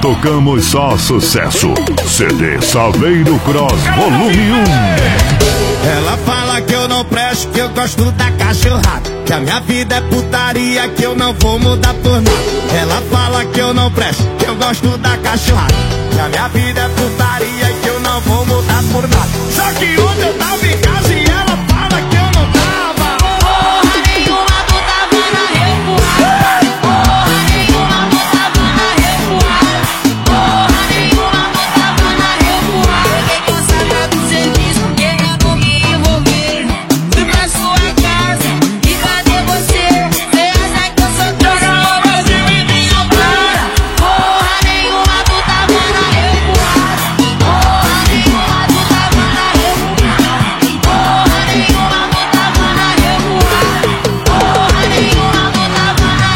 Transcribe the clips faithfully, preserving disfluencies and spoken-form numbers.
tocamos só sucesso. C D Saveiro Cross Volume um. Ela fala que eu não presto, que eu gosto da cachorrada, que a minha vida é putaria, que eu não vou mudar por nada. Ela fala que eu não presto, que eu gosto da cachorrada, que a minha vida é putaria, que eu não vou mudar por nada. Só que ontem eu tava em casa e ela fala que eu não tava. Porra nenhuma, tu tava na revoada. Porra nenhuma, tu tava na revoada. Porra nenhuma, tu tava na revoada. Fiquei cansada do serviço, querendo me envolver. Fui pra sua casa e cadê você? Cê acha que eu sou trouxa no Brasil e minha cara? Porra nenhuma, tu tava na revoada. Porra nenhuma, tu tava na revoada. Porra nenhuma, tu tava na revoada. Porra nenhuma, tu tava na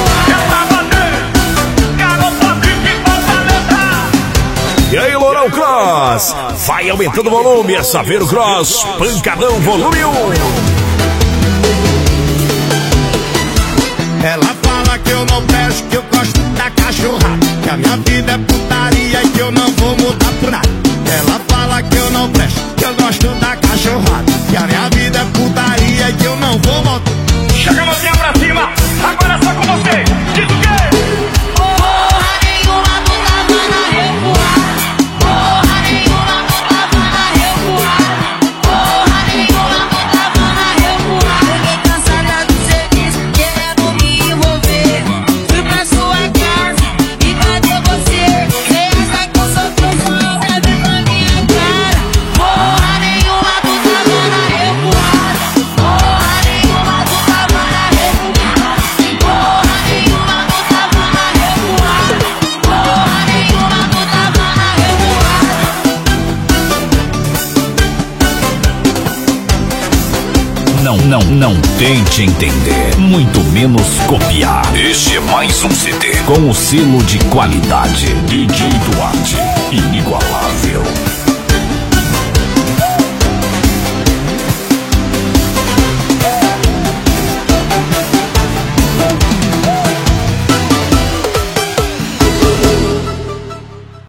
revoada. E aí, Lourão Cross, vai aumentando o volume, é Saveiro Cross, Pancadão Volume um. Ela fala que eu não presto, que eu gosto da cachorrada, que a minha vida é putaria e que eu não vou mudar por nada. Ela fala que eu não presto, que eu gosto da cachorrada, que a minha vida é putaria e que eu não vou voltar. Chega a mãozinha pra cima, agora é só com você. Diz o quê? Porra nenhuma, tu tava na revoada. Porra nenhuma, tu tava na revoada. Porra nenhuma, tu tava na revoada. Fiquei cansada do serviço, querendo me envolver. Fui pra sua casa e cadê você? Cê acha que eu sou trouxa, olha bem pra minha cara. Porra nenhuma, tu tava na revoada. Porra nenhuma, tu tava na revoada. Porra nenhuma, tu tava na revoada. Porra nenhuma, tu tava na revoada. Não, não, não tente entender, muito menos copiar. Este é mais um C D com o selo de qualidade D J Duarte, inigualável.